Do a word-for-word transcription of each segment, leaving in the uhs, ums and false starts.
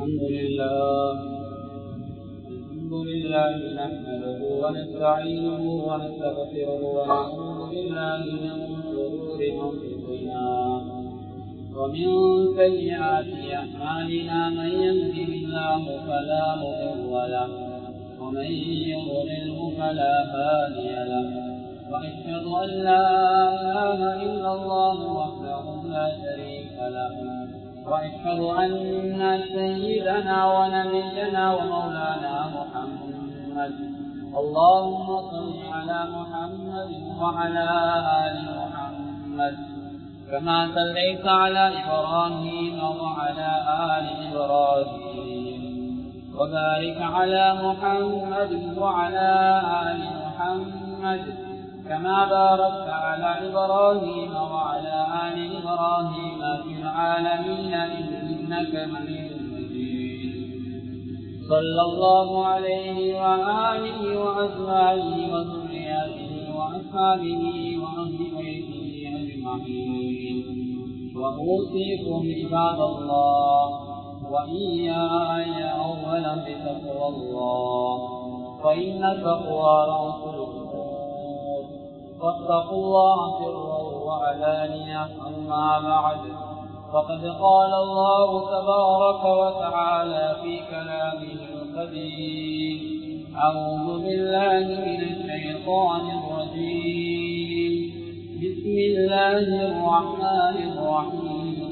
الحمد لله الحمد لله نحمده ونستعينه ونستغفره ونعوذ بالله من شرور أنفسنا ومن سيئات أعمالنا من يهده الله فلا مضل له ومن يضلله فلا هادي له وأشهد أن لا إله إلا الله وحده لا شريك له وأشهد أن سيدنا ونبينا ومولانا محمد اللهم صل على محمد وعلى آل محمد كما صليت على إبراهيم وعلى آل إبراهيم وبارك على محمد وعلى آل محمد كما باركت على إبراهيم وعلى آل إبراهيم في العالمين إنك حميد مجيد صلى الله عليه وآله وأزواجه وذرياته وأصحابه وأهل بيته أجمعين وأوصيكم عباد الله وإياي أولا بتقوى الله فإن التقوى رأس الأمور فاتقوا الله سرا وعلانية أما بعد فقد قال الله تبارك وتعالى في كلامه القديم أعوذ بالله من الشيطان الرجيم بسم الله الرحمن الرحيم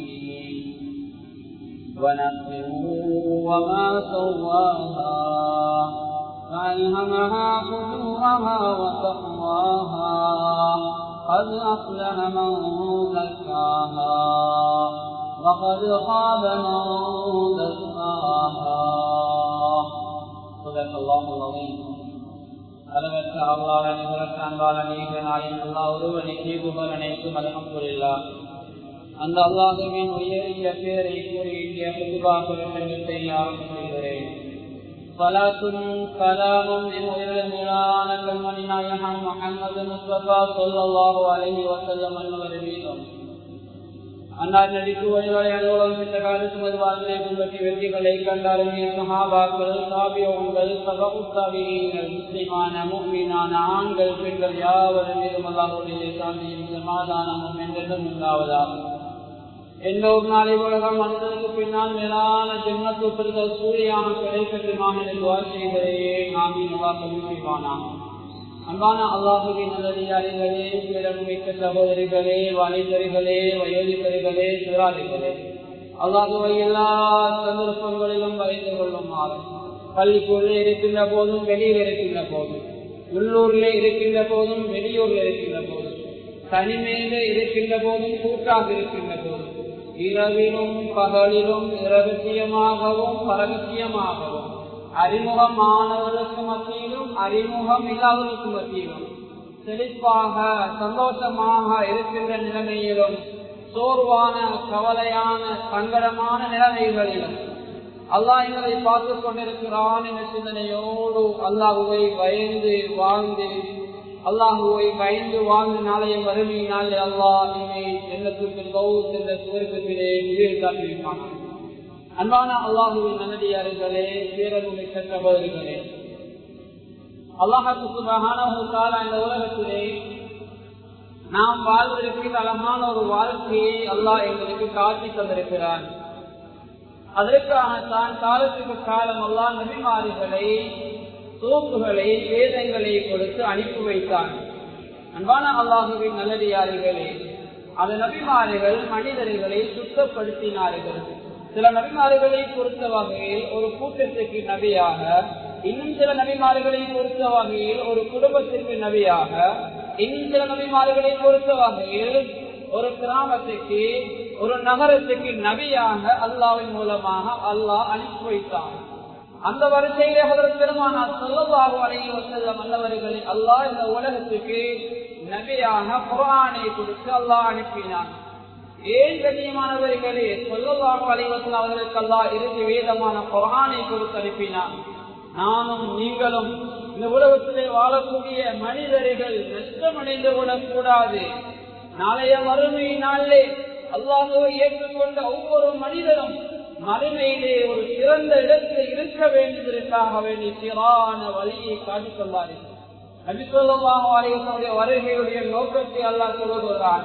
ونفسه وما سواها فألهمها فجورها وتقواها قد أفلح من زكاها وقد خاب من دساها صدق الله العظيم அளவற்ற அல்லாஹ்வின் நிகரற்ற அன்பாளன் ஏகனாயின் அல்லாஹ் ஒருவனுக்கே புகழ் அனைத்தும் அல்ஹம்துலில்லாஹ். அந்த அல்லாஹ்வின் உயரிய பேரை கூறி இந்திய புதுவாக பிரசங்கத்தை ஆரம்பிக்கிறேன். ஸலாத்தும் ஸலாமும் நிலையான கண்மணி நாயகம் முஹம்மது முஸ்தபா ஸல்லல்லாஹு அலைஹி வஸல்லம் அவர்கள் மீதும் அன்னார் நடித்து வழிவரை அலுவலம் சென்ற காலத்து மதுவாழ்களை பின்பற்றி வெற்றிகளை கண்டாருமே சஹாபாக்கள் தாபியங்கள் சகவுத்தாபிகள் முஸ்லிமான முஃமினான ஆண்கள் பெண்கள் யாவரும் மீதும் அல்லாஹ்வுடைய சாந்தியும் சமாதானமும் என்றென்றும் உண்டாவதாக. எல்லோர் நாளை உலகம் வந்ததற்கு பின்னால் மேலான ஜன்னத்து பெறுதல் சூரியான கிடைக்கட்டுமாக துஆ செய்கிறேன். ஆமீன். அல்லாஹ் கபூல் செய்வானாக. அன்பான அல்லாஹுவின் நல்லடியார்களே, மிக்க சகோதரிகளே, வாலிபர்களே, வயோதிகர்களே, சிறாரிகளே, அல்லாஹுவை எல்லா சந்தர்ப்பங்களிலும் வரைந்து கொள்ளுமாறு பள்ளிக்குள்ளே இருக்கின்ற போதும் வெளியில் இருக்கின்ற போதும் உள்ளூர்ல இருக்கின்ற போதும் வெளியூர்ல இருக்கின்ற போதும் தனிமையில இருக்கின்ற போதும் கூட்டாக இருக்கின்ற போதும் இரவிலும் பகலிலும் இரகசியமாகவும் பரகசியமாகவும் அறிமுகமானவர்களுக்கு மத்தியிலும் அறிமுகம் இல்லாதவர்களுக்கு மத்தியிலும் செழிப்பாக சந்தோஷமாக இருக்கின்ற நிலைமையிலும் சோர்வான கவலையான சங்கடமான நிலைமைகளிலும் அல்லாஹ் எங்களை பார்த்து கொண்டிருக்கிறான் என்ற சிந்தனையோடு அல்லாஹுவை பயந்து வாழ்ந்து அல்லாஹுவை பயந்து வாழ்ந்து நாளைய வறுமையினால் அல்லாஹ் என்னை எண்ணத்துக்கு கௌரவ என்ற சுவர்க்கத்திலே உயிர் காட்டியிருப்பான். அன்பான அல்லாஹுவின் நல்லடியார்களே, பேரருமிக்க சகோதரிகளே, அல்லாஹ் சுப்ஹானஹு வ தஆலா இந்த உலகத்திலே நாம் வாழ்வதற்கு அழகான ஒரு வாழ்க்கையை அல்லாஹ் எங்களுக்கு காட்டி தந்திருக்கிறான். அதற்காகத்தான் காலத்துக்கு காலம் அல்லாஹ் நபிமார்களை தோப்புகளை வேதங்களை கொடுத்து அனுப்பி வைத்தான். அன்பான அல்லாஹுவின் நல்லடியார்களே, அந்த நபிமார்கள் மனிதர்களை சுத்தப்படுத்தினார்கள். சில நபிமார்களை பொறுத்த வகையில் ஒரு கூட்டத்திற்கு நபியாக, இன்னும் சில நபிமார்களை பொறுத்த வகையில் ஒரு குடும்பத்திற்கு நபியாக, இன்னும் சில நபிமார்களை பொறுத்த வகையில் ஒரு கிராமத்துக்கு ஒரு நகரத்துக்கு நபியாக அல்லாஹ்வின் மூலமாக அல்லாஹ் அனுப்பி வைத்தான். அந்த வரிசையிலே ஹஜ்ரத் பெருமானார் ஸல்லல்லாஹு அலைஹி வஸல்லம் அன்னவர்களை அல்லாஹ் இந்த உலகத்துக்கு நபியாக குர்ஆனை கொடுத்து அல்லாஹ் அனுப்பினான். ஏன் கண்ணியமானவர்களே, ஸல்லல்லாஹு அலைஹி வஸல்லம் அவர்களுக்கு அல்லாஹ் இறுதி வேதமான குர்ஆனை கொடுத்து அனுப்பினான். நானும் நீங்களும் இந்த உலகத்திலே வாழக்கூடிய மனிதர்கள் நஷ்டமடைந்து விடக்கூடாது. நாளைய மறுமை நாளிலே அல்லாஹ்வை ஏற்றுக்கொண்ட ஒவ்வொரு மனிதரும் மறுமையிலே ஒரு சிறந்த இடத்தில் இருக்க வேண்டியதற்காக வேண்டிய சீரான வழியை காட்டிக் கொண்டார்கள். நபி ஸல்லல்லாஹு அலைஹி வஸல்லம் வருகையுடைய நோக்கத்தை அல்லாஹ் சொல்கிறான்,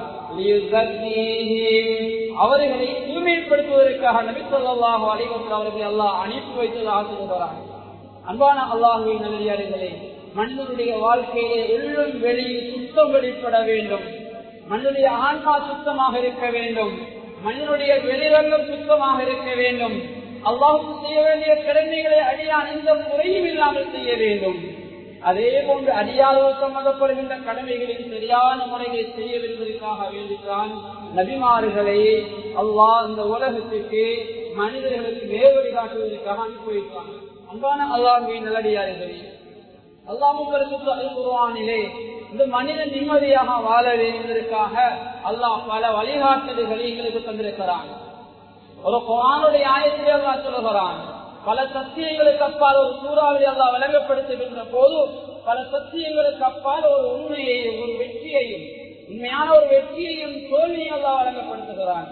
அவர்களை தூய்மைப்படுத்துவதற்காக நபி ஸல்லல்லாஹு அலைஹி வஸல்லம் அவர்களை அல்லாஹ் அனுப்பி வைத்ததாக சொல்கிறான். அன்பான அல்லாஹ்வின் நல்லடியார்களே, மனிதனுடைய வாழ்க்கையிலே உள்ளும் வெளியில் சுத்தம் வெளிப்பட வேண்டும். மனிதனுடைய ஆன்மா சுத்தமாக இருக்க வேண்டும். மனிதனுடைய வெளிரங்கம் சுத்தமாக இருக்க வேண்டும். அல்லாஹ்வுக்கு செய்ய வேண்டிய கடமைகளை அடியான் எந்த குறையும் இல்லாமல் செய்ய வேண்டும். அதே போன்று அடியாளர் சம்பந்தப்படுகின்ற கடமைகளில் சரியான முறையை செய்ய வேண்டுவதற்காக வேண்டித்தான் நபிமார்களை அல்லாஹ் இந்த உலகத்திற்கு மனிதர்களுக்கு நேர் வழிகாட்டுவதற்காக அனுப்பி வைத்தாங்க. அன்பான அல்லாஹ்வின் நல்லடியார்களே, அல்லாஹ் குர்ஆனிலே இந்த மனிதன் நிம்மதியாக வாழ வேண்டியதற்காக அல்லாஹ் பல வழிகாட்டுதல்களை எங்களுக்கு தந்திருக்கிறான். ஒரு குர்ஆனுடைய ஆயத்திலே அல்லாஹ் சொல்கிறான், பல சத்தியங்களுக்கு அப்பால் ஒரு சூறாவை அல்லாஹ் விளங்கப்படுத்துகின்ற போது பல சத்தியங்களுக்கு அப்பால் ஒரு உண்மையையும் ஒரு வெற்றியையும் உண்மையான ஒரு வெற்றியையும் தோல்வியும் அல்லாஹ் வழங்கப்படுத்துகிறான்.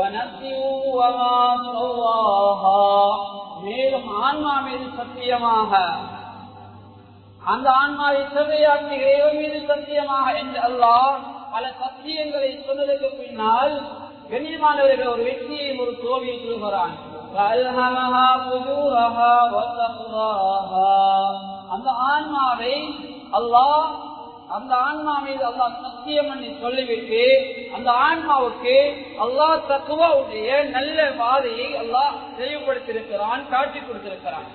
மேலும் ஆன்மா மீது சத்தியமாக, அந்த ஆன்மாவை செவ்வையாக்கி இறைவன் மீது சத்தியமாக என்று அல்லாஹ் பல சத்தியங்களை சொன்னதற்கு பின்னால் கண்ணியமானவர்கள் ஒரு வெற்றியையும் ஒரு தோல்வியை சொல்கிறான். அந்த ஆன்மாவை அல்லாஹ் அந்த ஆன்மா மீது அல்லாஹ் சத்தியம் பண்ணி சொல்லிவிட்டு அந்த ஆன்மாவுக்கு அல்லாஹ் தக்வாவுடைய நல்ல பாதையை அல்லாஹ் தெளிவுபடுத்தியிருக்கிறான், காட்டி கொடுத்திருக்கிறான்.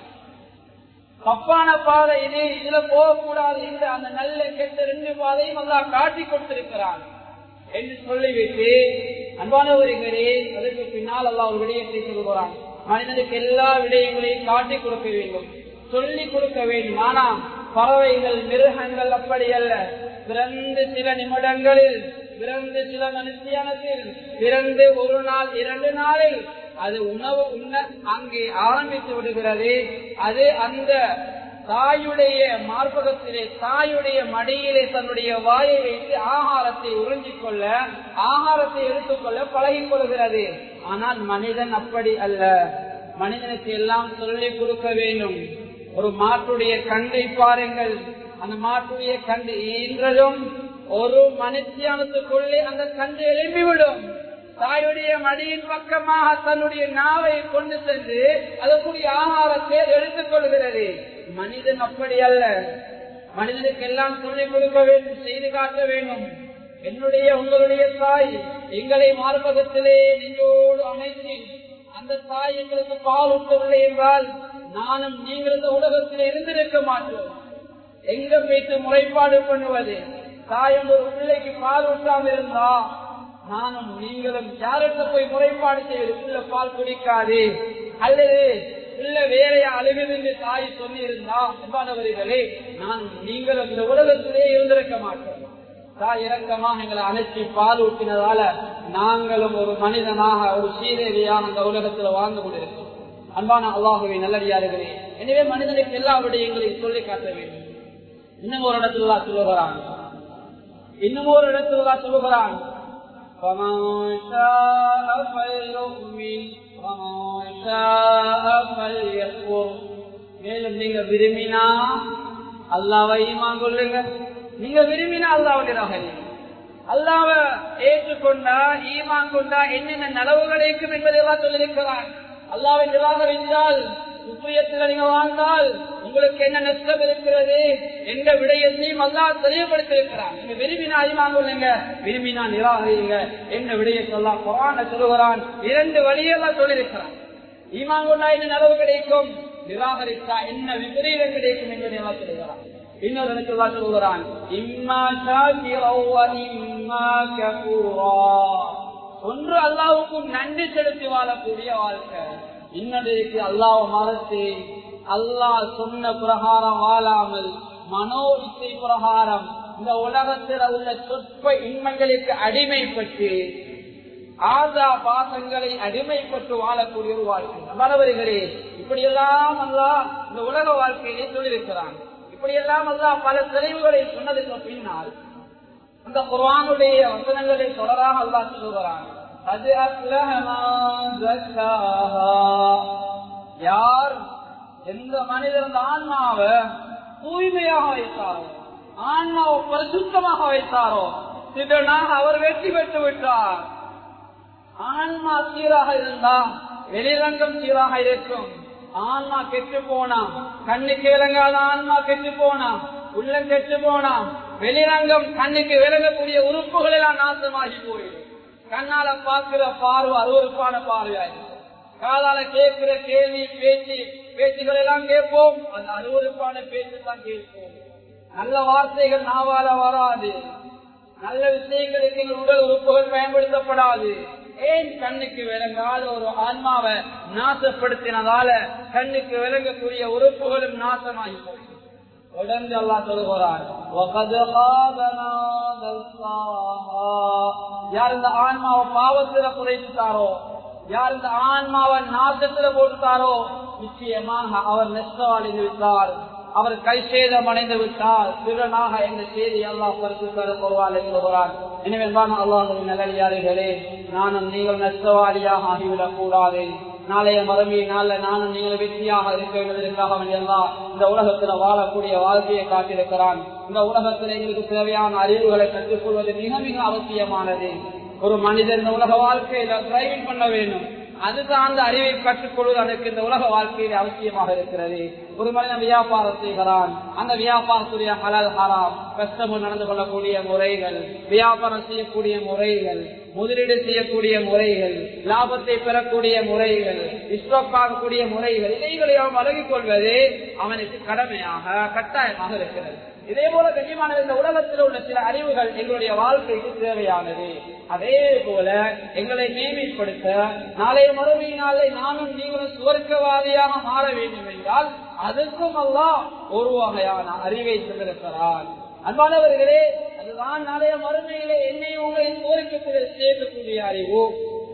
தப்பான பாதை இது, இதுல போகக்கூடாது என்று அந்த நல்ல கெட்ட ரெண்டு பாதையும் அல்லாஹ் காட்டி கொடுத்திருக்கிறான் என்று சொல்லிவிட்டு அன்பானவர்களே, அதற்கு பின்னால் அல்லாஹ் ஒரு விடயத்தை சொல்கிறான். மனிதனுக்கு எல்லா விடயங்களையும் காட்டி கொடுக்க வேண்டும், சொல்லிக் கொடுக்க வேண்டும். ஆனால் பறவைகள் மிருகங்கள் அப்படி அல்ல. பிறந்து சில நிமிடங்களில், பிறந்து சில மனுஷியானத்தில், பிறந்து ஒரு நாள் இரண்டு நாளில் அது உணவு உண்ண அங்கே ஆரம்பித்து விடுகிறது. அது அந்த தாயுடைய மார்பகத்திலே, தாயுடைய மடியிலே தன்னுடைய வாயை வைத்து ஆகாரத்தை உறிஞ்சிக் கொள்ள, ஆகாரத்தை எடுத்துக்கொள்ள பழகிக் கொள்கிறது. ஆனால் மனிதன் அப்படி அல்ல. மனிதனுக்கு எல்லாம் சொல்லிக் கொடுக்க வேண்டும். ஒரு மாட்டுடைய கண்டை பாருங்கள், அந்த மாட்டுடைய கண்டு ஈன்றதும் ஒரு மனுஷியானத்துக்குள்ளே அந்த கண்டு எழும்பிவிடும். தாயுடைய மடியின் பக்கமாக தன்னுடைய நாவை கொண்டு சென்று அதற்குரிய ஆகாரத்தை எடுத்துக் கொள்கிறது. மனிதன் அப்படி அல்ல. மனிதனுக்கு எல்லாம் சொல்லிக் கொடுக்க வேண்டும், செய்து காட்ட வேண்டும். என்னுடைய உங்களுடைய தாய் எங்களை மார்பகத்திலே நெஞ்சோடு அமைத்து அந்த தாய் எங்களுக்கு பால் ஊட்டவில்லை என்றால் நானும் நீங்கள் இந்த உலகத்தில் இருந்திருக்க மாட்டோம். எங்க போய்த்து முறைப்பாடு பண்ணுவது? தாய் ஒரு பிள்ளைக்கு பால் ஊட்டாமல் இருந்தா நானும் நீங்களும் யாருக்கு போய் முறைப்பாடு செய்வது? பிள்ளை பால் குடிக்காது அல்லது பிள்ளை வேறையா அழுகுது என்று தாய் சொன்னிருந்தா என்பானவர்களே, நான் நீங்களும் இந்த உலகத்திலே இருந்திருக்க மாட்டோம். தாய் இறக்கமாக எங்களை அழைச்சி பால் ஊட்டினதால நாங்களும் ஒரு மனிதனாக, ஒரு சீதேவியாக அந்த உலகத்தில் வாழ்ந்து கொண்டிருக்கோம். அன்பான அல்லாஹுவை நல்லடியார்களே, எனவே மனிதனுக்கு எல்லா விடயங்களையும் சொல்லி காட்ட வேண்டும். இன்னும் ஒரு இடத்துல சொல்லுகிறான், இன்னும் ஒரு இடத்துல சொல்லுகிறான், மேலும் நீங்க விரும்பினா அல்லாஹ்வை ஈமான் கொள்ளுங்க. நீங்க விரும்பினா அல்லாஹ்வுடைய அல்லாஹ்வை ஏற்றுக்கொண்டா, ஈமான் கொண்டா என்னென்ன நலவு கிடைக்கும் என்பதெல்லாம் சொல்லியிருக்கிறான். அல்லாஹ்வை நிராகரித்தால், சுப்ரியத்தில் நீங்க வாழ்ந்தால் உங்களுக்கு என்ன நஷ்டம் இருக்கிறது என்ற விடயத்தையும் அல்லாஹ் தெளிவுபடுத்தியிருக்கிறான். நீங்க விரும்பினா ஈமான் கொள்ளுங்க, விரும்பினா நிராகரிங்க என்ற விடயத்தை அல்லாஹ் குர்ஆன்ல சொல்லுகிறான். இரண்டு வழியெல்லாம் சொல்லியிருக்கிறான். ஈமான் கொண்டா என்ன நலவு கிடைக்கும், நிராகரித்தா என்ன விபரீதம் கிடைக்கும் என்பதை எல்லாம் சொல்லுகிறான். இன்னொரு இடத்துல சொல்லுகிறான், இம்மா ஷாக்கிரா வ இம்மா கஃபூரா. ஒன்று அல்லாஹ்வுக்கு நன்றி செலுத்தி வாழக்கூடிய வாழ்க்கை, இன்னொருக்கு அல்லாஹ் மறந்து அல்லாஹ் சொன்ன பிரகாரம் வாழாமல் மனோ இச்சை பிரகாரம் இந்த உலகத்தில் உள்ள சொற்ப இன்மைகளுக்கு அடிமைப்பட்டு ஆசா பாசங்களை அடிமைப்பட்டு வாழக்கூடிய ஒரு வாழ்க்கை. மாணவர்களே, இப்படியெல்லாம் அல்லாஹ் இந்த உலக வாழ்க்கையிலே சொல்லியிருக்கிறான். இப்படியெல்லாம் அல்லாஹ் பல தெளிவுகளை சொன்னதுக்கு பின்னால் அந்த குர்ஆனுடைய வசனங்களை தொடராக அல்லாஹ் சொல்லுகிறான். அது அஃப்லஹ மன் ஸக்காஹா. யார் எந்த மனிதர் அந்த ஆன்மாவை தூய்மையாக வைத்தாரோ, ஆன்மாவை பரிசுத்தமாக வைத்தாரோ, இதனாக அவர் வெற்றி பெற்று விட்டார். ஆன்மா சீராக இருந்தா வெளிரங்கம் சீராக இருக்கும். ஆன்மா கெட்டு போனா, கண்ணுக்கு விளங்காத ஆன்மா கெட்டு போனா, உள்ளம் கெட்டு போனா, வெளிரங்கம் கண்ணுக்கு விளங்கக்கூடிய உறுப்புகள் எல்லாம் நாசமாகி போயிடும். கண்ணால பார்க்கிற பார்வை அருவருப்பான பார்வையாயிருக்கும். காதால கேட்கிற கேள்வி பேச்சு பேச்சுகள் எல்லாம் கேட்போம், அந்த அருவருப்பான பேச்சு தான் கேட்போம். நல்ல வார்த்தைகள் நாவால வராது, நல்ல விஷயங்களுக்கு எங்கள் உடல் உறுப்புகள் பயன்படுத்தப்படாது. ஏன்? கண்ணுக்கு விளங்காத ஒரு ஆன்மாவை நாசப்படுத்தினதால கண்ணுக்கு விளங்கக்கூடிய உறுப்புகளும் நாசமாகி போய் உடனே அல்லாஹ் சொல்கிறார், யார் இந்த ஆன்மாவை பாவத்தில குறைத்தாரோ, யார் இந்த ஆன்மாவை நாசத்துல போட்டுத்தாரோ, நிச்சயமாக அவர் நஷ்டவாளி விட்டார், அவர் கை சேதம் அடைந்து விட்டார், திருடனாக என்ற செய்தி அல்லாஹ் சொல்கிறார். எனவே அல்லாஹ்வின் நல்லடியார்களே, நானும் நீங்கள் நஷ்டவாளியாக ஆகிவிடக் கூடாது. நாளைய மறுமையை நாள்ல நானும் நீங்கள் வெற்றியாக இருக்க வேண்டியதற்காக எல்லாம் இந்த உலகத்துல வாழக்கூடிய வாழ்க்கையை காட்டியிருக்கிறான். இந்த உலகத்துல எங்களுக்கு தேவையான அறிவுகளை கற்றுக்கொள்வது மிக மிக அவசியமானது. ஒரு மனிதன் இந்த உலக வாழ்க்கையில டிரைவிங் பண்ண வேண்டும், அதுதான் அந்த அறிவை கற்றுக்கொள்வது அதற்கு இந்த உலக வாழ்க்கையில் அவசியமாக இருக்கிறது. ஒரு மனிதன் வியாபாரம் செய்கிறான், அந்த வியாபாரத்துடைய ஹலால் ஹராம், கஸ்டமர் நடந்து கொள்ளக்கூடிய முறைகள், வியாபாரம் செய்யக்கூடிய முறைகள், முதலீடு செய்யக்கூடிய முறைகள், லாபத்தை பெறக்கூடிய முறைகள், இஷ்டப்பாகக்கூடிய முறைகள், இதைகளை அவன் வழங்கிக் கொள்வது அவனுக்கு கடமையாக கட்டாயமாக இருக்கிறது. இதே போல கண்ணியமான இந்த உலகத்தில் உள்ள சில அறிவுகள் எங்களுடைய வாழ்க்கைக்கு தேவையானது. அதே போல எங்களை மேம்படுத்த நாளைய மறுமையினாலே நானும் நீங்களும் சுவர்க்கவாதியாக மாற வேண்டும் என்றால் அதற்கும் அல்லாஹ் ஒரு வகையான அறிவை தந்திருக்கிறார். அன்பானவர்களே, அதுதான் நாளைய மறுமையிலே என்னை உங்களை சுவர்க்கத்தில் சேர்க்கக்கூடிய அறிவு,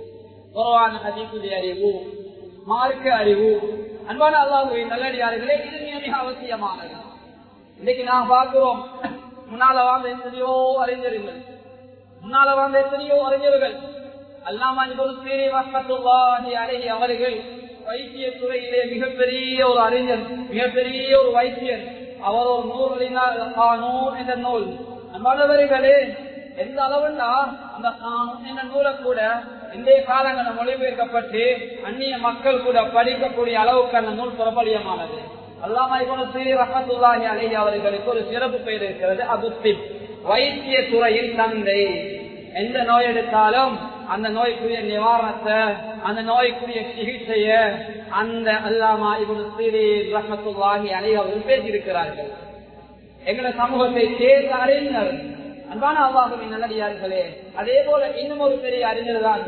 குர்ஆன் ஹதீஸுடைய அறிவு, மார்க்க அறிவு. அன்பான அல்லாஹ்வின் நல்லடியார்களே, இது மிக மிக அவசியமானது. இன்னைக்கு நான் பார்க்கிறோம், முன்னால வாழ்ந்த எத்தனையோ அறிஞர்கள், முன்னால வாழ்ந்த எத்தனையோ அறிஞர்கள், அல்லாமா இப்னு சீரீன் ரஹ்மத்துல்லாஹி அலைஹி அவர்கள் வைத்திய துறையிலே மிகப்பெரிய ஒரு அறிஞர், மிகப்பெரிய ஒரு வைத்தியர். அவர் ஒரு நூல் எழுதினார், கானூன் என்ற நூல். மாணவர்களே, எந்த அளவுன்னா அந்த கானூன் என்ற நூலை கூட இன்றைய காலங்களில் மொழிபெயர்க்கப்பட்டு அந்நிய மக்கள் கூட படிக்கக்கூடிய அளவுக்கு அந்த நூல் பிரபலியமானது. அல்லாமா இப்னு சீரீன் ரஹ்மத்துல்லாஹி அலைஹி அவர்களுக்கு ஒரு சிறப்பு பெயர் இருக்கிறது, அபுத்திப், வைத்திய துறையின் தந்தை. எந்த நோய் எடுத்தாலும் அந்த நோய்க்குரிய நிவாரணத்தை, அந்த நோய்க்குரிய சிகிச்சைய அந்த அல்லாமா இப்னு சீரீன் ரஹ்மத்துல்லாஹி அலைஹி அவர்கள் பேசியிருக்கிறார்கள். எங்களை சமூகத்தை சேர்ந்த அறிஞர். அன்பான அல்லாஹ்வின் நல்லடியார்களே, அதே போல இன்னும் ஒரு பெரிய அறிஞர் தான்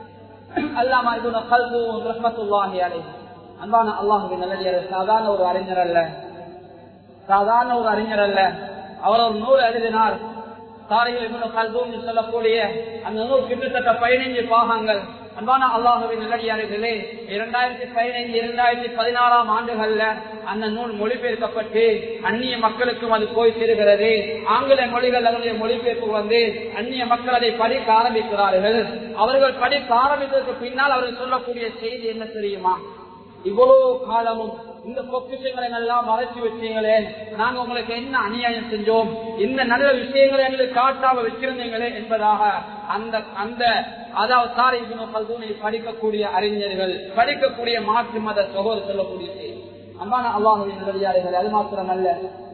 அல்லாமா இப்னு கல்தூன் ரஹ்மத்துல்லாஹி அலைஹி. அன்பான அல்லாஹ்வின் நல்லடியார், சாதாரண ஒரு அறிஞர் அல்ல, சாதாரண ஒரு அறிஞர் அல்ல. அவர் ஒரு நூல் எழுதினார், தாரிகள் இப்னு கல்தூன் சொல்லக்கூடிய அந்த நூல் கிட்டத்தட்ட பதினைஞ்சு பாகங்கள். அன்பான அல்லாஹ்வின் நல்லடியார்களே, இரண்டாயிரத்தி பதினைந்து இரண்டாயிரத்தி பதினாறாம் ஆண்டுகள்ல அந்த நூல் மொழிபெயர்க்கப்பட்டு அந்நிய மக்களுக்கும் அது போய் சேருகிறது. ஆங்கில மொழிகள் அதனுடைய மொழிபெயர்ப்பு வந்து அந்நிய மக்கள் அதை படிக்க ஆரம்பிக்கிறார்கள். அவர்கள் படிக்க ஆரம்பித்ததற்கு பின்னால் அவர்கள் சொல்லக்கூடிய செய்தி என்ன தெரியுமா? இவ்வளவு காலமும் இந்த பொக்கிஷங்களை எல்லாம் மறைச்சு வச்சீங்களே, நாங்க உங்களுக்கு என்ன அநியாயம் செஞ்சோம், இந்த நல்ல விஷயங்களை எங்களுக்கு காட்டாம வச்சிருந்தீங்களே என்பதாக அந்த அந்த அதாவது தாரிக் இப்னு கல்தூனை படிக்கக்கூடிய அறிஞர்கள், படிக்கக்கூடிய மாற்று மத சகோதரர் சொல்லக்கூடிய செய்தி. அன்பான அல்லாஹ்வின் நல்லடியார்களே, அது மாத்திரம் அல்ல,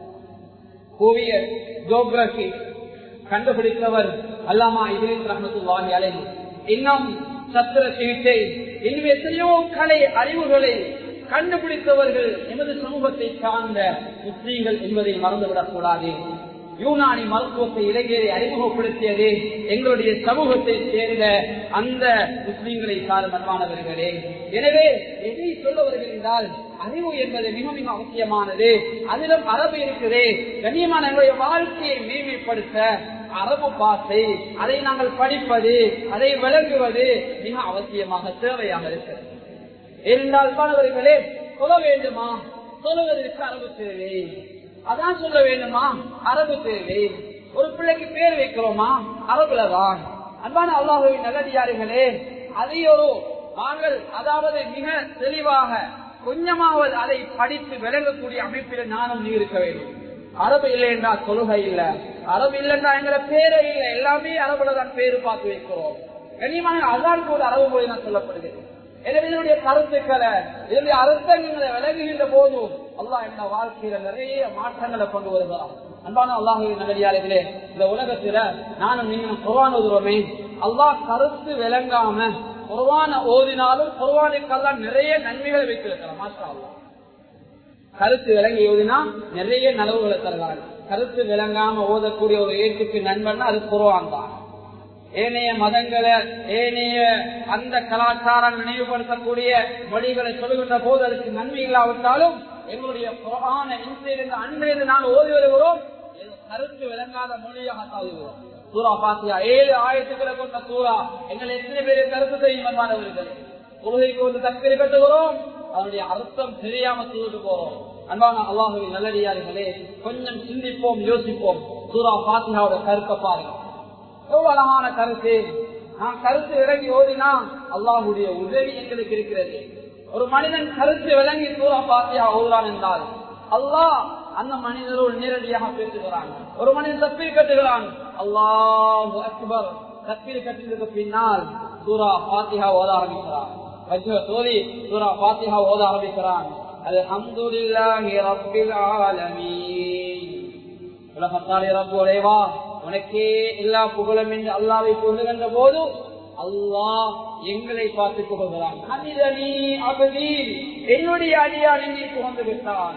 புவியியல் ஜியோகிராபி கண்டுபிடித்தவர் அல்லாமா இப்னு ரஹ்மத்துல்லாஹி அலைஹி. இன்னும் சத்திர சிகிச்சை, இன்னும் எத்தனையோ கலை அறிவுகளை கண்டுபிடித்தவர்கள் எமது சமூகத்தை சார்ந்த முஸ்லீம்கள் என்பதை மறந்துவிடக் கூடாது. யூனானி மருத்துவத்தை இலங்கையை அறிமுகப்படுத்தியது எங்களுடைய சமூகத்தை சேர்ந்த அந்த முஸ்லீம்களை சார்ந்த மன்பானவர்களே. எனவே எதை சொல்ல வருகிறால், அறிவு என்பது மிக மிக அவசியமானது. அதிலும் அரபு இருக்குது. கண்ணியமான எங்களுடைய வாழ்க்கையை மேம்படுத்த அரபு பாசை, அதை நாங்கள் படிப்பது, அதை விளங்குவது மிக அவசியமாக தேவையாக இருக்கிறது. இருந்தால் மாணவர்களே, சொல்ல வேண்டுமா? சொல்லுவதற்கு அரபு தேவை. அதான் சொல்ல வேண்டுமா? அரபு தேவை. ஒரு பிள்ளைக்கு பேர் வைக்கிறோமா? அரபுலதான். அன்பான அல்லாஹ்வின் நல்லடியார்களே, அதை ஒரு நாங்கள் அதாவது மிக தெளிவாக கொஞ்சமாவது அதை படித்து விளங்கக்கூடிய அமைப்பில் நானும் நீ இருக்க வேண்டும். அரபு இல்லை என்றால் தொழுகை இல்லை, அரபு இல்லைன்னா எங்களை பேரே இல்லை, எல்லாமே அரபுல தான் பேரு பார்த்து வைக்கிறோம். கனிமான அதான் கூட அரபு மொழி தான் சொல்லப்படுகிறது. எனவே இதனுடைய கருத்துக்களை இதனுடைய அர்த்தங்களை விளங்குகின்ற போதும் அல்லாஹ் என்ற வாழ்க்கையில நிறைய மாற்றங்களை கொண்டு வருகிறார். அன்பான அல்லாஹ்வின் நல்லடியார்களே, இந்த உலகத்துல நானும் நீங்களும் குர்ஆன் ஓதுறோமே, அல்லாஹ் கருத்து விளங்காம குர்ஆன ஓதினாலும் குர்ஆனுக்கெல்லாம் நிறைய நன்மைகளை வைத்திருக்கிறார். மாஷா அல்லாஹ், கருத்து விளங்கி ஓதினா நிறைய நலவுகளை தருகிறார். கருத்து விளங்காம ஓதக்கூடிய ஒரு ஏற்றுக்கு நண்பன்னா அது குர்ஆன் தான். ஏனைய மதங்களை ஏனைய அந்த கலாச்சாரம் நினைவுபடுத்தக்கூடிய மொழிகளை சொல்லுகின்ற போது அதுக்கு நன்மை இல்லாவிட்டாலும் எங்களுடைய குர்ஆனை இன்றிலிருந்து அன்றிலிருந்து நான் ஓதி வருகிறோம், கருத்து விளங்காத மொழியாக சாதுகிறோம். சூரா ஃபாத்திஹா ஏழு ஆயத்துக்களை கொண்ட சூரா. எங்களை எத்தனை பேரை கருத்து செய்யும் என்பானவர்கள் தொழுகைக்கு வந்து தக்பீர் கட்டுகிறோம், அதனுடைய அர்த்தம் தெரியாம சொல்லிட்டு போறோம். அன்பான அல்லாஹ்வின் நல்லடியார்களே, கொஞ்சம் சிந்திப்போம், யோசிப்போம். சூரா ஃபாத்திஹாவோட கருத்தை பாருங்க, எவ்வளவு அழகான கருத்து. நான் கருத்து விளங்கி ஓதினா அல்லாஹ்வுடைய உதவி எங்களுக்கு இருக்கிறது. ஒரு மனிதன் கருத்து விளங்கி சூரா ஃபாத்திஹா ஓதுறான் என்றால் அல்லாஹ் அந்த மனிதரோடு நேரடியாக பேசுகிறான். ஒரு மனிதன் தக்பீர் கட்டுகிறான், அல்லாஹு அக்பர், தக்பீர் கட்டினதுக்கு பின்னால் சூரா ஃபாத்திஹா ஓத ஆரம்பிக்கிறான். சோதி சூரா ஃபாத்திஹா ஓத ஆரம்பிக்கிறான். அல்ஹம்துலில்லாஹி ரப்பில் ஆலமீன், உலகத்தாலே ரப்புடையவா உனக்கே எல்லா புகழும் என்று அல்லாஹ்வை புகழுகின்ற போது அல்லாஹ் எங்களை பார்த்து புகழ்கிறான். ஹமிதனி அப்தி, என்னுடைய அடியான் என்னை புகழ்ந்து விட்டான்.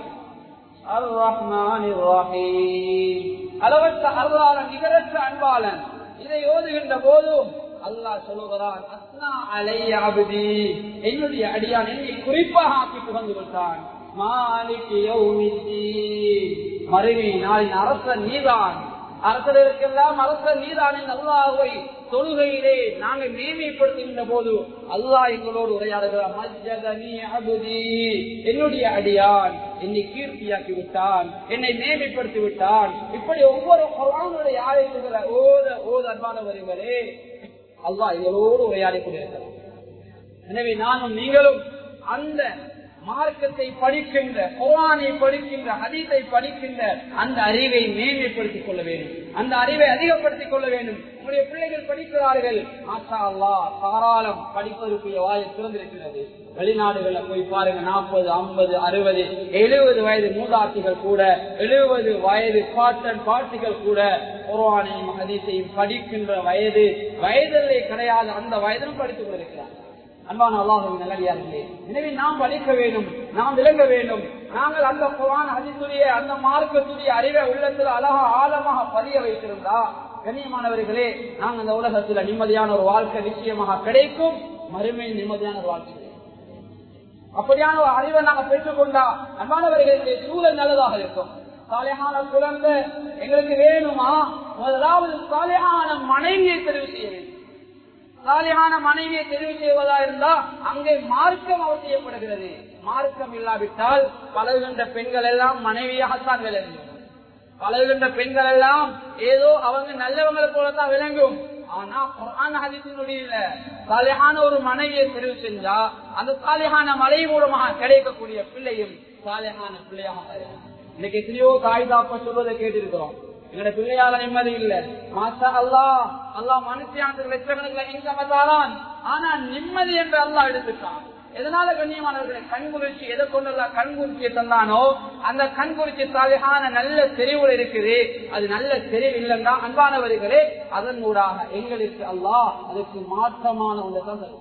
அர் ரஹ்மானிர் ரஹீம், அளவற்ற அருளாளன் நிகரற்ற அன்பாளன். இதை ஓதுகின்ற போது அல்லாஹ் சொல்லுகிறான், அஸ்னா அலைய அப்தி, என்னுடைய அடியான் என்னை குறிப்பாக ஆக்கி புகழ்ந்து விட்டான். மாலிகி யௌமித்தீன், மறுமை நாளின் அரசன் நீதான், அரசர்களுக்கெல்லாம் அரசர் நீதானின் அல்லாஹ்வை தொழுகையிலே நாங்கள் மேன்மைப்படுத்துகின்ற போது அல்லாஹ் எங்களோடு உரையாடுகிறார். மஜ்ஜதனி அப்தி, என்னுடைய அடியான் என்னை கீர்த்தியாக்கி விட்டான், என்னை மேன்மைப்படுத்தி விட்டான். இப்படி ஒவ்வொரு குர்ஆனுடைய ஆயத்துக்களை ஓத ஓத அன்பானவர்களே அல்லாஹ் எங்களோடு உரையாடி கொண்டிருக்கிறார். எனவே நானும் நீங்களும் அந்த மார்க்கத்தை படிக்கின்ற, குர்ஆனை படிக்கின்ற, ஹதீஸை படிக்கின்ற அந்த அறிவை மேன்மைப்படுத்திக் கொள்ள வேண்டும், அந்த அறிவை அதிகப்படுத்திக் கொள்ள வேண்டும். உங்களுடைய பிள்ளைகள் படிக்கிறார்கள், மாஷா அல்லாஹ், தாராளம் படிப்பதற்குரிய வாயை திறந்திருக்கிறது. வெளிநாடுகள்ல போய் பாருங்க, நாற்பது ஐம்பது அறுபது எழுபது வயது மூதாட்டிகள் கூட, எழுபது வயது பாட்டன் பாட்டிகள் கூட குர்ஆனையும் ஹதீஸையும் படிக்கின்ற வயது வயதிலே கிடையாது, அந்த வயதிலும் படித்துக் கொண்டிருக்கிறார். அன்பான அல்லாஹ்வின் நல்லடியார்களே, எனவே நாம் படிக்க வேண்டும், நாம் விளங்க வேண்டும். நாங்கள் அந்த குர்ஆன் ஹதீஸுடைய அந்த மார்க்கத்துடைய அறிவை உள்ளத்தில் அழகா ஆழமாக பதிய வைத்திருந்தா கண்ணியமானவர்களே, நாங்கள் அந்த உலகத்துல நிம்மதியான ஒரு வாழ்க்கை நிச்சயமாக கிடைக்கும், மறுமையில் நிம்மதியான ஒரு வாழ்க்கை. அப்படியான ஒரு அறிவை நாங்கள் பெற்றுக்கொண்டா அன்பானவர்களுடைய சூழல் நல்லதாக இருக்கும். சாலிஹான குழந்தை எங்களுக்கு வேணுமா, முதலாவது சாலிஹான மனைவியை தெரிவு செய்ய வேண்டும். சாலிஹான மனைவியை தெரிவு செய்வதா இருந்தா அங்கே மார்க்கம் அவசியப்படுகிறது. மார்க்கம் இல்லாவிட்டால் பழகுகின்ற பெண்கள் எல்லாம் மனைவியாகத்தான் விளங்கும். பழகுகின்ற பெண்கள் எல்லாம் ஏதோ அவங்க நல்லவங்களை போலத்தான் விளங்கும். ஆனா குர்ஆன் ஹதீஸினுடைய சாலிஹான ஒரு மனைவியை தெரிவு செஞ்சா அந்த சாலிஹான மலை மூலமாக கிடைக்கக்கூடிய பிள்ளையும் சாலிஹான பிள்ளையாக இருக்கும். இன்னைக்கு எத்தனையோ காய்தாப்ப சொல்வதை கேட்டிருக்கிறோம். எங்களோட பிள்ளையால நிம்மதி இல்ல, மாஷா அல்லாஹ், அல்லாஹ் மனுஷியானது லட்சக்கணக்கில் இன்கம் தாரான், ஆனா நிம்மதி என்று அல்லாஹ் எடுத்துட்டான். எதனால கண்ணியமானவர்களை, கண்குறிச்சி எதை கொண்டெல்லாம் கண்குறிச்சியை தந்தானோ அந்த கண்குறிச்சி சாலிஹான நல்ல தெரிவுல இருக்குது. அது நல்ல தெரிவு இல்லைன்னா அன்பானவர்களே அதன் ஊடாக எங்களுக்கு அல்லாஹ் அதுக்கு மாற்றமான ஒன்றை தந்தது.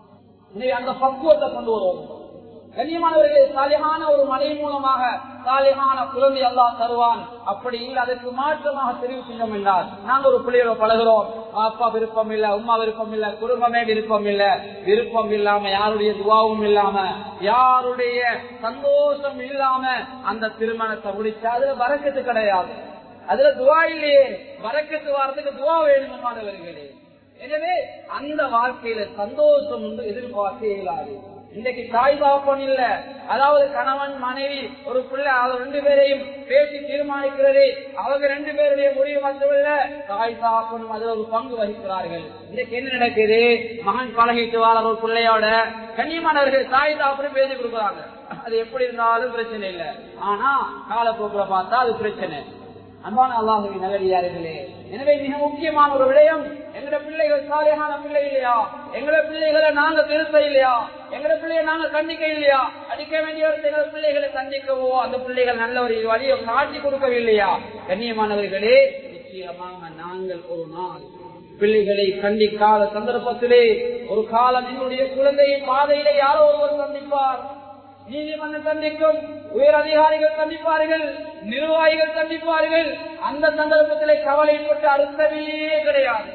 அந்த பக்குவத்தை கொண்டு வருவோம். கண்ணியமானவர்களே, சாலிஹான ஒரு மலை மூலமாக சாலிஹான குழந்தை அல்லாஹ் தருவான். அப்படி இல்லை அதற்கு மாற்றமாக தெரிவு செய்யும் என்றால் நாங்கள் ஒரு பிள்ளையோட பழகிறோம், அப்பா விருப்பம் இல்ல, உமா விருப்பம் இல்ல, குடும்பமே விருப்பம் இல்ல, விருப்பம் இல்லாம யாருடைய துவாவும் இல்லாம யாருடைய சந்தோஷம் இல்லாம அந்த திருமணத்தை முடிச்சா அதுல பரக்கத்து கிடையாது. அதுல துவா இல்லையே, பரக்கத்து வாரத்துக்கு துவா வேணுமானவர்களே. எனவே அந்த வாழ்க்கையில சந்தோஷம் வந்து எதிர்பார்க்க இயலாது. இன்றைக்கு தாய் தாப்பன் இல்ல, அதாவது கணவன் மனைவி ஒரு பிள்ளை ரெண்டு பேரையும் பேசி தீர்மானிக்கிறது. அவங்க ரெண்டு பேருடைய முடிவு மட்டுமல்ல, தாய் தாப்பனும் அதில் ஒரு பங்கு வகிக்கிறார்கள். இன்றைக்கு என்ன நடக்குது? மகன் பழகிட்டு வாழ ஒரு பிள்ளையோட கண்ணியமானவர்கள் தாய் தாப்பனும் பேசி கொடுக்குறாங்க. அது எப்படி இருந்தாலும் பிரச்சனை இல்லை. ஆனா காலப்போக்குல பார்த்தா அது பிரச்சனை. அன்பான அல்லாஹுவின் நல்லடியார்களே, எனவே மிக முக்கியமான ஒரு விடயம், எங்களோட பிள்ளைகள் சாலையான பிள்ளை இல்லையா, எங்களோட பிள்ளைகளை நாங்க திருத்த இல்லையா, எங்களோட பிள்ளையை நாங்க கண்டிக்க இல்லையா, அடிக்க வேண்டிய எங்களோட பிள்ளைகளை கண்டிக்கவோ அந்த பிள்ளைகள் நல்ல ஒரு வழியை காட்டி கொடுக்கவில்லையா, கண்ணியமானவர்களே, நிச்சயமாக நாங்கள் ஒரு நாள் பிள்ளைகளை கண்டிக்காத சந்தர்ப்பத்திலே ஒரு காலம் எங்களுடைய குழந்தையின் பாதையிலே யாரோ ஒருவர் சந்திப்பார். நீதிமன்றம் சந்திக்கும், உயர் அதிகாரிகள் சந்திப்பார்கள், நிர்வாகிகள் சந்திப்பார்கள். அந்த சந்தர்ப்பத்திலே கவலைப்பட்டு அர்த்தமே கிடையாது,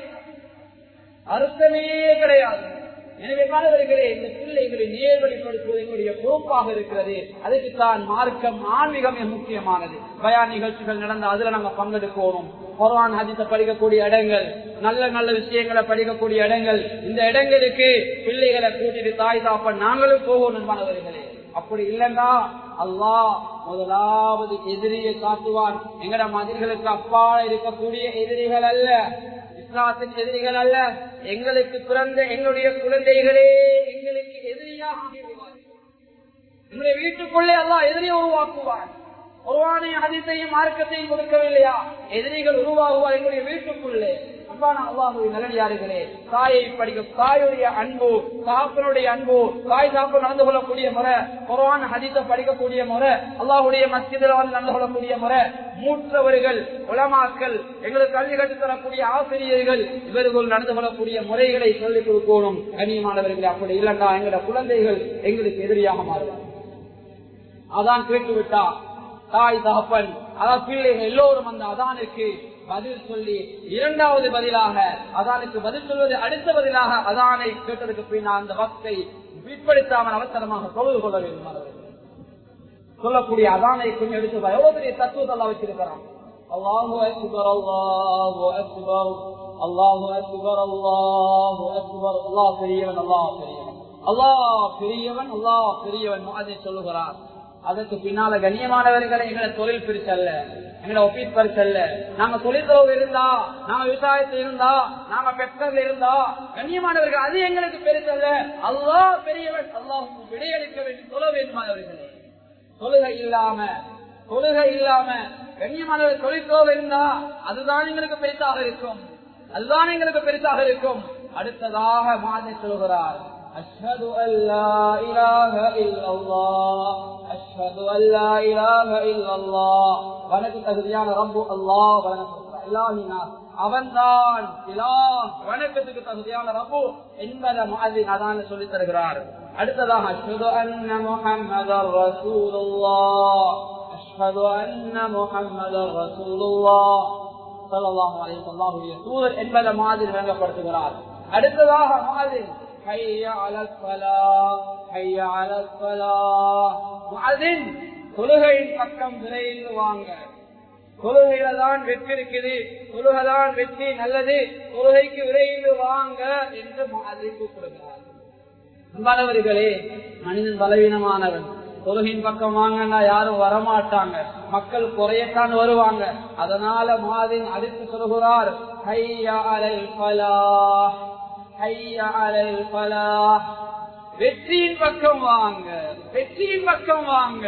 அர்த்தமே கிடையாது. எனவே மாணவர்களே, இந்த பிள்ளைகளை நேர்வழிப்படுத்துவது எங்களுடைய பொறுப்பாக இருக்கிறது. அதுக்குத்தான் மார்க்கம் ஆன்மீகம் முக்கியமானது. பயான் நிகழ்ச்சிகள் நடந்த அதுல நாங்க பங்கெடுக்கணும். குர்ஆன் ஹதீஸை படிக்கக்கூடிய இடங்கள், நல்ல நல்ல விஷயங்களை படிக்கக்கூடிய இடங்கள், இந்த இடங்களுக்கு பிள்ளைகளை கூட்டிட்டு தாய் தாப்பன் நாங்களும் போகணும் மாணவர்களே. அப்படி இல்லைன்னா அல்லாஹ் முதலாவது எதிரியை காட்டுவான். எங்கட மதில்களுக்கு அப்பால இருக்கக்கூடிய எதிரிகள் அல்ல, இஸ்லாத்தின் எதிரிகள் அல்ல, எங்களுக்கு பிறந்த எங்களுடைய குழந்தைகளே எங்களுக்கு எதிரியாக ஆகிவிடுவார்கள். எங்களுடைய வீட்டுக்குள்ளே அல்லாஹ் எதிரியை உருவாக்குவான். குர்ஆனை ஹதீஸையும் மார்க்கத்தையும் கொடுக்கவில்லையா, எதிரிகள் உருவாகுவார் எங்களுடைய வீட்டுக்குள்ளே. அல்லாஹ்வின் நல்லடியார்களே, தாயை படிக்க தாயுடைய அன்பு, தாப்பனுடைய அன்பு, தாய் தாப்பன் நடந்து கொள்ளக்கூடிய முறை, குர்ஆன் ஹதீஸை படிக்கக்கூடிய முறை, அல்லாஹ்வுடைய மஸ்ஜிதில் வந்து நடந்து கொள்ளக்கூடிய முறை, மூற்றவர்கள் உலமாக்கள் எங்களுக்கு கல்வி கற்றுத் தரக்கூடிய ஆசிரியர்கள் இவர்கள் நடந்து கொள்ளக்கூடிய முறைகளை சொல்லிக் கொடுக்கணும். கண்ணியமானவர்களே, அப்படி இல்லைன்னா எங்களோட குழந்தைகள் எங்களுக்கு எதிரியாக மாறுவார். அதான் கேட்டு விட்டா தாய் தகப்பன் அதாவது பிள்ளைகள் எல்லோரும் அந்த அதானுக்கு பதில் சொல்லி இரண்டாவது பதிலாக அதானுக்கு பதில் சொல்வது அடுத்த பதிலாக அதானை கேட்டதுக்கு பின்னால் அந்த வக்தை பிற்படுத்தாமல் அவசரமாக தொழுது கொள்ள வேண்டும். சொல்லக்கூடிய அதானை கொஞ்சம் எடுத்து எவ்வளவு பெரிய தத்துவத்தை எல்லாம் வச்சிருக்கிறான். அல்லாஹு அக்பர், அல்லாஹு அக்பர், அல்லாஹு அக்பர், அல்லாஹு அக்பர், அல்லாஹ் பெரியவன், அல்லாஹ் பெரியவன், அல்லாஹ் பெரியவன், அல்லாஹ் பெரியவன் அதை சொல்லுகிறார். அதற்கு பின்னால கண்ணியமானவர்களை எங்களை தொழில் பிரிச்சல்ல, எங்களை ஒப்பீஸ் பரிசல்ல, நாங்க தொழில்துறவு இருந்தா, நாங்க விவசாயத்தில் இருந்தா, நாங்க பெற்றோர்கள் இருந்தா, கண்ணியமானவர்கள் அது எங்களுக்கு பெருசல்ல. அல்லாஹ் பெரியவன், அல்லாஹுக்கு விடையளிக்க வேண்டும் சொல்ல வேண்டுமானவர்களே. தொழுகை இல்லாம தொழுகை இல்லாம கண்ணியமானவர்கள் தொழில்துறவு இருந்தா அதுதான் எங்களுக்கு பெருசாக இருக்கும், அதுதான் எங்களுக்கு பெருசாக இருக்கும். அடுத்ததாக மாதிரி சொல்கிறார், அஷ்ஹது அல்லா இலாஹ இல்லல்லாஹ், அஷ்ஹது அல்லா இலாஹ இல்லல்லாஹ். வணக்கு தகுதியான ரப்பு அல்லாஹ், வணக்கம் அவன்தான் இலாஹ், வணக்கத்துக்கு தகுதியான ரப்பு என்பதை முஅஸ்ஸின் அதான் சொல்லி தருகிறார். அடுத்ததாக அஷ்ஹது அன்ன முஹம்மதர் ரசூலுல்லாஹ், அஷ்ஹது அன்ன முஹம்மதர் ரசூலுல்லாஹ் ஸல்லல்லாஹு அலைஹி வஸல்லம் தூதர் என்பதை மாதிரி விளங்கப்படுத்துகிறார். அடுத்ததாக முஅஸ்ஸின் ஹய்ய அலல் ஸலாஹ், ஹய்ய அலல் ஸலாஹ். முஅஸ்ஸின் தொழுகையின் பக்கம் விரைந்து வாங்க, தொழுகையில தான் வெற்றி இருக்குது, தொழுகைதான் வெற்றி நல்லது, தொழுகைக்கு விரைந்து வாங்க என்று முஅஸ்ஸின் கூப்பிடுகிறார். அன்பானவர்களே, மனிதன் பலவீனமானவன், தொழுகையின் பக்கம் வாங்கன்னா யாரும் வரமாட்டாங்க, மக்கள் குறையத்தான் வருவாங்க. அதனால முஅஸ்ஸின் அடுத்து சொல்கிறார், ஹய்ய அலல் ஃபலாஹ், ஹய்ய அலல் ஃபலாஹ். வெற்றியின் பக்கம் வாங்க, வெற்றியின் பக்கம் வாங்க.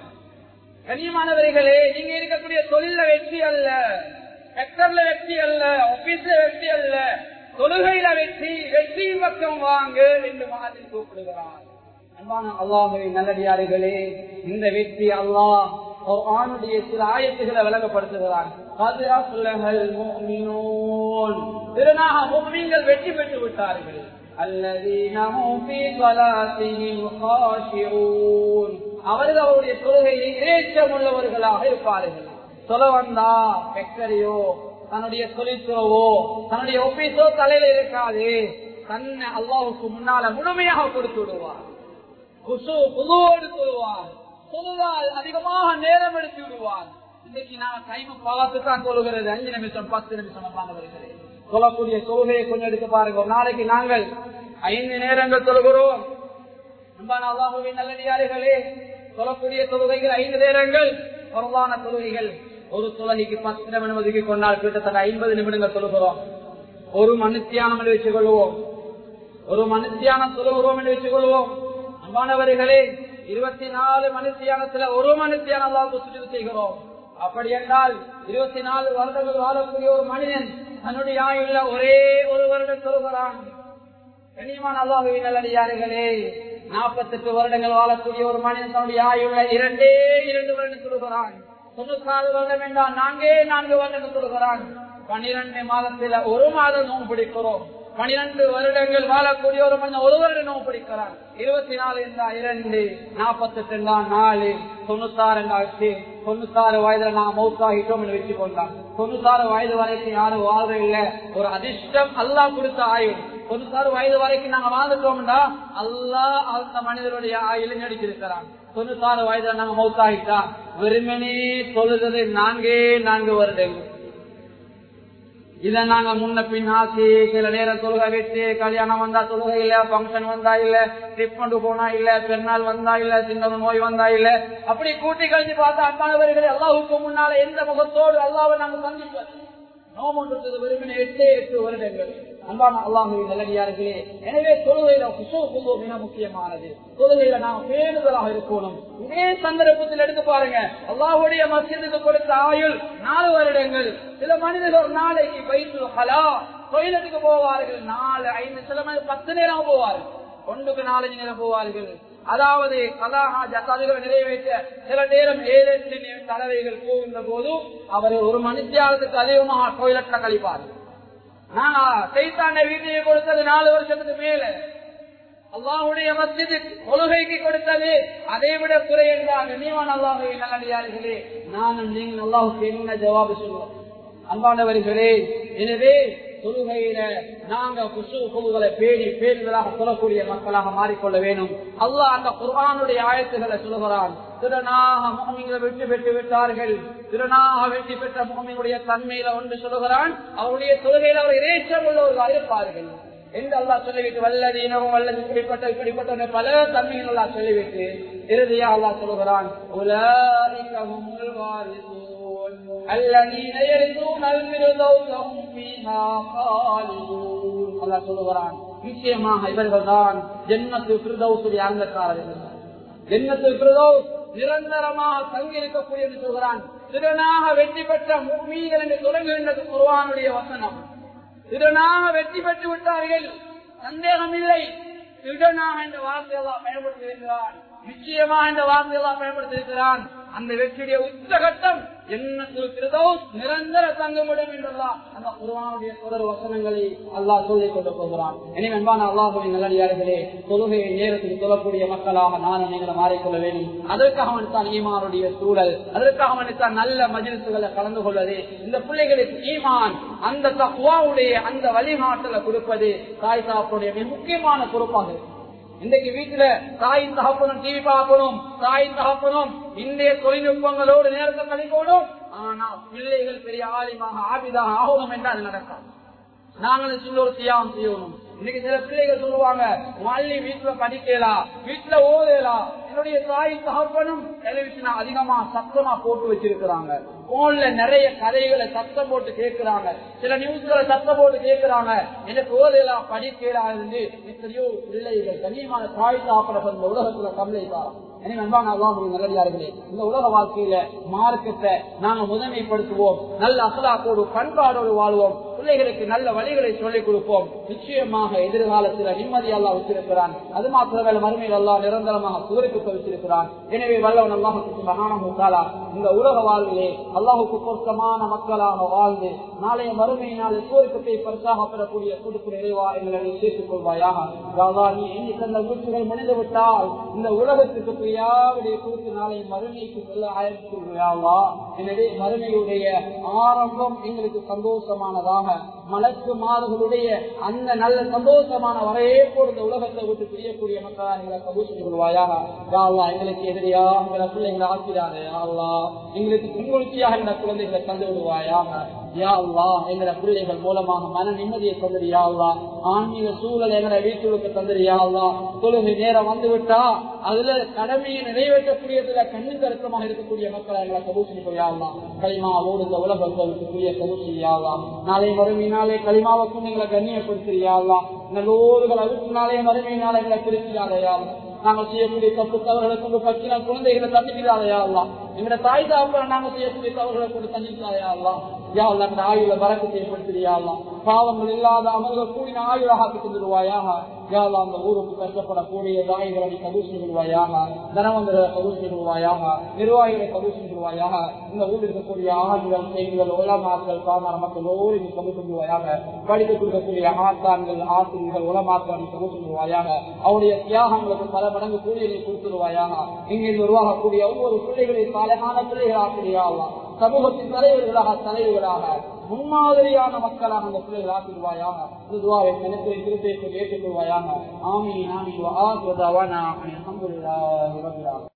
கண்ணியமானவர்களே, நீங்க இருக்கக்கூடிய தொழில வெற்றி அல்ல, செக்டர்ல வெற்றி அல்ல, ஆபீஸ்ல வெற்றி அல்ல, தொழுகையில வெற்றி, வெற்றியின் பக்கம் வாங்க என்று முஅஸ்ஸின் கூப்பிடுகிறார். அன்பான அல்லாஹ்வின் நல்லடியார்களே, இந்த வெற்றி அல்லாஹ் குர்ஆனுடைய சில ஆயத்துக்களை விளங்கப்படுத்துகிறார். கத் அஃலஹல் முஃமினூன், திருநாக முஃமின்கள் வெற்றி பெற்று விட்டார்கள். அல்லதீன ஹும் ஃபீ ஸலாத்திஹிம் காஷிஊன், அவர்கள் அவருடைய தொழுகையில் இறைச்சம் உள்ளவர்களாக இருப்பார்கள். சொல்ல வந்தா ஃபேக்டரியோ தன்னுடைய தொழிற்துறவோ தன்னுடைய ஆபீஸோ தலையில இருக்காது, தன்னை அல்லாஹ்வுக்கு முன்னால முழுமையாக கொடுத்து விடுவார், குசு புதுவோடு சொல்லுவார், சொல்லுவார் அதிகமாக நேரம் எடுத்து விடுவார். இன்னைக்கு நாங்க டைம் பார்த்து தான் தொழுகிறது, அஞ்சு நிமிஷம் பத்து நிமிஷம் வருகிறது. சொல்லக்கூடிய தொழுகையை கொஞ்சம் எடுத்து பாருங்க. ஒரு நாளைக்கு நாங்கள் ஐந்து நேரங்கள் தொழுகிறோம், அல்லாஹ்வின் நல்லடியார்களே, சொல்லக்கூடிய தொழுகைகள் ஐந்து நேரங்கள் பரவான தொழுகைகள். ஒரு தொழுகைக்கு பத்து நிமிடம் ஒதுக்கி கொண்டால் கிட்டத்தட்ட ஐம்பது நிமிடங்கள் தொழுகிறோம். ஒரு மனுத்தியானம் என்று வச்சுக் கொள்வோம், ஒரு மனுத்தியானம் தொழுகிறோம் என்று வச்சுக் கொள்வோம். அன்பானவர்களே, இருபத்தி நாலு மனுத்தியானத்துல ஒரு மனுத்தியானம் அல்லாஹ்வுக்கு சுஜூத் செய்கிறோம். அப்படி என்றால் இருபத்தி நாலு வருடங்கள் வாழக்கூடிய ஒரு மனிதன் தன்னுடைய ஆயுள்ள ஒரே ஒரு வருடம் தொழுகிறான். கண்ணியமான அல்லாஹ்வின் நல்லடியார்களே, நாற்பத்தி எட்டு வருடங்கள் வாழக்கூடிய ஒரு மனிதன் தன்னுடைய ஆயுள்ள இரண்டே இரண்டு வருடம் தொழுகிறான். தொண்ணூத்தி நாலு வருடம் என்றால் நான்கே நான்கு வருடங்கள் தொழுகிறான். பன்னிரண்டு மாதத்துல ஒரு மாதம் நோன்பு பிடிக்கிறோம். பனிரெண்டு வருடங்கள் வாழக்கூடிய ஒரு மனிதன் ஒரு வருடம் நோன்பு பிடிக்கிறான். இருபத்தி நாலு என்றா இரண்டு, நாற்பத்தி எட்டு என்றா நாலு, தொண்ணூத்தாறு என்றாச்சு. தொண்ணூத்தாறு வயதுல நான் மௌத்தாகிட்டோம் என்று வச்சு கொண்டான். தொண்ணூத்தாறு வயது வரைக்கும் யாரும் வாழ்ற இல்ல, ஒரு அதிர்ஷ்டம் அல்லாஹ் கொடுத்த ஆயுள். தொண்ணூத்தாறு வயது வரைக்கும் நாங்க வாழ்ந்துட்டோம்டா அல்லாஹ் அந்த மனிதனுடைய ஆயுள் நடிச்சிருக்கிறான். தொண்ணூத்தாறு வயதுல நாங்க மௌத்தாகிட்டா வெறுமனே தொழுகிறது நான்கே நான்கு வருடங்கள். இத நாங்க முன்ன பின் ஆசி சில நேரம் தொழுகை விட்டு கல்யாணம் வந்தா தொழுகை இல்ல, பங்கன் வந்தா இல்ல, ட்ரிப் கொண்டு போனா இல்ல, பெருநாள் வந்தா இல்ல, சின்ன நோய் வந்தா இல்ல, அப்படி கூட்டி கழிச்சு பார்த்தா அன்பானவர்களே, அல்லாஹ்வுக்கு முன்னால எந்த முகத்தோடு அல்லாஹ்வை நாங்க சந்திப்போம். நோம்புன்றது வெறுமனே எட்டே எட்டு வருடங்கள். அன்பான அல்லாஹ்வின் நல்லடியார்களே, எனவே தொழுகையில குஷூ மிக முக்கியமானது. தொழுகையில நாம் பேணுதலாக இருக்கணும். இதே சந்தர்ப்பத்தில் எடுத்து பாருங்க, அல்லாஹ்வுடைய மஸ்ஜிதுக்கு கொடுத்த ஆயுள் நாலு வருடங்கள். சில மனிதர்கள் ஒரு நாளைக்கு பைத்துல் ஹலா தொழிலுக்கு போவார்கள், நாலு ஐந்து, சில மனிதர் பத்து நேரம் போவார்கள், ஒன்றுக்கு நாலஞ்சு நேரம் போவார்கள். அதாவது கலாஹா ஜக்காதுகளை நிறைவேற்ற சில நேரம் ஏழு எட்டு தலைவைகள் போகின்ற போது அவர் ஒரு மனுஷியாரத்துக்கு அதிகமாக டொய்லெட்ல கழிப்பார்கள். நாங்க சைத்தாண்ட வீட்டையே கொடுத்தது நாலு வருஷத்துக்கு மேல, அல்லாஹ்வுடைய மஸ்ஜிது தொழுகைக்கு கொடுத்தது அதை விட குறை என்றால் கண்ணியமான அல்லாஹ்வின் நல்லடியார்களே, நானும் நீங்கள் அல்லாஹ்வுக்கு என்ன ஜவாபு சொல்லுவோம்? அன்பானவர்களே, எனவே தொழுகையில நாங்க குஷூ குழுக்களை பேணி பேணுதலாக சொல்லக்கூடிய மக்களாக மாறிக்கொள்ள வேண்டும். அல்லாஹ் அந்த குர்ஆனுடைய ஆயத்துக்களை சொல்லுகிறான். திறனாக முஹ்மின்களை வெற்றி பெற்று விட்டார்கள், திறனாக வெற்றி பெற்ற முஹ்மினுடைய தன்மையில ஒன்று சொல்லுகிறான், அவருடைய தொழுகையில அவர் இறைச்சம் உள்ளவர்களாக இருப்பார்கள் என்று அல்லாஹ் சொல்லிவிட்டு வல்லதீனமும் வல்லது இப்படிப்பட்ட இப்படிப்பட்ட பல தன்மைகள் அல்லாஹ் சொல்லிவிட்டு இறுதியா அல்லாஹ் சொல்லுகிறான், உலாயிக ஹுமுல் வாரிசூன் الذين يرثون الفردوس هم فيها خالدون. அல்லாஹ் சொல்லுகிறான், நிச்சயமாக இவர்கள்தான் ஜன்னத்துல் ஃபிர்தௌஸுடைய அங்கக்காரர்கள். ஜன்னத்துல் ஃபிர்தௌஸ் நிரந்தரமாக தங்கி இருக்கக்கூடிய என்று சொல்கிறான். திறனாக வெற்றி பெற்ற முஃமின்கள் என்று தொடங்குகின்றது குர்ஆனுடைய வசனம். திறனாக வெற்றி பெற்று விட்டார்கள், சந்தேகம் இல்லை. திறனாக என்ற வார்த்தையெல்லாம் பயன்படுத்தியிருக்கிறான், நிச்சயமா இந்த வார்த்தையெல்லாம் பயன்படுத்தியிருக்கிறான். அந்த வெற்றியுடைய உச்சகட்டம் ஜன்னத்துல் ஃபிர்தௌஸ் நிரந்தர தங்குமிடம் என்றெல்லாம் அந்த குர்ஆனுடைய தொடர் வசனங்களை அல்லாஹ் சொல்லிக் கொண்டு போகிறான். எனவே அன்பான அல்லாஹ்வின் நல்லடியார்களே, தொழுகையை நேரத்தில் சொல்லக்கூடிய மக்களாக நானும் நீங்கள் மாறிக்கொள்ள வேண்டும். அதற்காக அவனுத்தான் ஈமானுடைய சூழல், அதற்காக அவனுத்தான் நல்ல மஜ்லிஸ்களை கலந்து கொள்வது, இந்த பிள்ளைகளுக்கு ஈமான் அந்த தக்வாவுடைய அந்த வழிகாட்டலை கொடுப்பது தாய் தகப்பனுடைய மிக முக்கியமான பொறுப்பாக. இன்றைக்கு வீட்டுல தாயின் தகப்பனும் டிவி பார்க்கணும், தாயின் தகப்பனும் இந்திய தொழில்நுட்பங்களோடு நேரத்தை கழிக்கணும். ஆனா பிள்ளைகள் பெரிய ஆலிமாக ஆபிதாக ஆகணும் என்றால் நடக்கும். நாங்களும் சொல்ல ஒரு தியாகம் செய்யணும். இன்னைக்கு சில பிள்ளைகள் சொல்லுவாங்க, மல்லி வீட்டுல படிக்கலாம், வீட்டுல ஓதலாம். என்னுடைய தாய் தகப்பனும் டெலிவிஷன் அதிகமா சத்தமா போட்டு வச்சிருக்கிறாங்க, போன்ல நிறைய கதைகளை சத்தம் போட்டு கேட்கிறாங்க, சில நியூஸ்களை சத்தம் போட்டு கேட்கிறாங்க. எனக்கு ஓதலாம் படிக்கலாம் இருந்து எத்தனையோ பிள்ளைகள் கண்ணியமான தாய் தகப்பன இந்த உலகத்துல கம்ப்ளைண்ட். எனவே அன்பான அல்லாஹ்வின் நல்லடியார்களே, இந்த உலக வாழ்க்கையில மார்க்கத்தை நாங்க முதன்மைப்படுத்துவோம், நல்ல அஸ்லாத்தோடு பண்பாடோடு வாழ்வோம், பிள்ளைகளுக்கு நல்ல வழிகளை சொல்லிக் கொடுப்போம். நிச்சயமாக எதிர்காலத்தில் நிம்மதி அல்லாஹ் வச்சிருக்கிறான். அது மாத்திரமல்ல, மறுமையில் அல்லாஹ் நிரந்தரமாக சூரியக்கு வச்சிருக்கிறான். எனவே வல்லவன் அல்லாஹ் சுப்ஹானஹு வ தஆலா இந்த உலக வாழ்விலே அல்லாஹுக்கு பொருத்தமான மக்களாக வாழ்ந்து நாளைய மறுமையினால் சூரியத்தை பரிசாக பெறக்கூடிய கொடுப்பு நிறைவா எங்களை சேர்த்துக் கொள்வாயாக. நீ எண்ணி தந்த வீட்டுகள் முடிந்து விட்டால் இந்த உலகத்துக்கு யாவுடைய குறித்து நாளை மறுமைக்கு செல்ல ஆரம்பித்துள்ளா. எனவே மறுமையுடைய ஆரம்பம் எங்களுக்கு சந்தோஷமானதாக, மலக்கு மாறுகளுடைய அந்த நல்ல சந்தோஷமான வரையே போல் இந்த உலகத்தை விட்டு பிரியக்கூடிய மக்களாக எங்களை கபூல் கொள்வாயாக. எங்களுக்கு எதிரியாக பிள்ளைங்களை ஆக்கிறாரே அல்லா, எங்களுக்கு துன்புறுத்தியாக இந்த குழந்தைகளை தந்து விடுவாயாக. யா அல்லாஹ் எங்களை பிள்ளைகள் மூலமாக மன நிம்மதியை தந்துரு யா அல்லாஹ். ஆன்மீக சூழல் எங்களை வீட்டுக்கு தந்துரு யா அல்லாஹ். தொழுகை நேரம் வந்து விட்டா அதுல கடமையை நிறைவேற்றக்கூடியதுல கண்ணு கருத்தமாக இருக்கக்கூடிய மக்களை எங்களை கபூல் செய்ய யா அல்லாஹ். களிமாவோடு இந்த உலகத்துக்குரிய கபூல் செய்ய யா அல்லாஹ். நாளை மறுமையினாலே களிமாவுக்கும் எங்களை கண்ணியப்படுத்துறியா யா அல்லாஹ். நல்லோர்கள் அதுக்குனாலே மறுமையினாலே எங்களை பிரிக்கிறாரையா நாங்கள் செய்யக்கூடிய தப்பு தவறுகளை கொண்டு பக்கின குழந்தைகளை தண்டிக்கிறாரையா அல்லாஹ். எங்களோட தாய் தாப்புல நாங்கள் செய்யக்கூடிய தவறுகளை கொண்டு தண்டிக்கிறாரையா அல்லாஹ். யா அல்லாஹ் அந்த ஆயுள வரக்கத்தை ஏற்படுத்தியா அல்லாஹ். பாவங்கள் இல்லாத அமல்கள் கூடின ஆயுளாக தந்துடுவாயாக. யா அல்லாஹ் அந்த ஊருக்கு கஷ்டப்படக்கூடிய தாய்களை கபூல் செய்வாயாக. தனவந்தர்களை கபூல் செய்வாயாக. நிர்வாகிகளை கபூல் செய்வாயாக. இந்த ஊரில் இருக்கக்கூடிய ஆண்கள் பெண்கள் உலமாக்கள் பாமர மக்கள் ஒவ்வொரு கபூல் செய்வாயாக. படித்து கொடுக்கக்கூடிய ஆசான்கள் ஆசிரியர்கள் உலமாக்கள் கபூல் செய்வாயாக. அவருடைய தியாகங்களுக்கு பல மடங்கு கூலியை கொடுத்துருவாயாக. இங்கே உருவாகக்கூடிய ஒவ்வொரு பிள்ளைகளையும் சாலையான பிள்ளைகளாக சமூகத்தின் தலைவர்களாக தலைவர்களாக முன்மாதிரியான மக்களாக அந்த பிள்ளைகள் ஆக்கிடுவாயாக. திருப்பி ஏற்றுக்கொள்வாயாக. ஆமீன் ஆமீன்.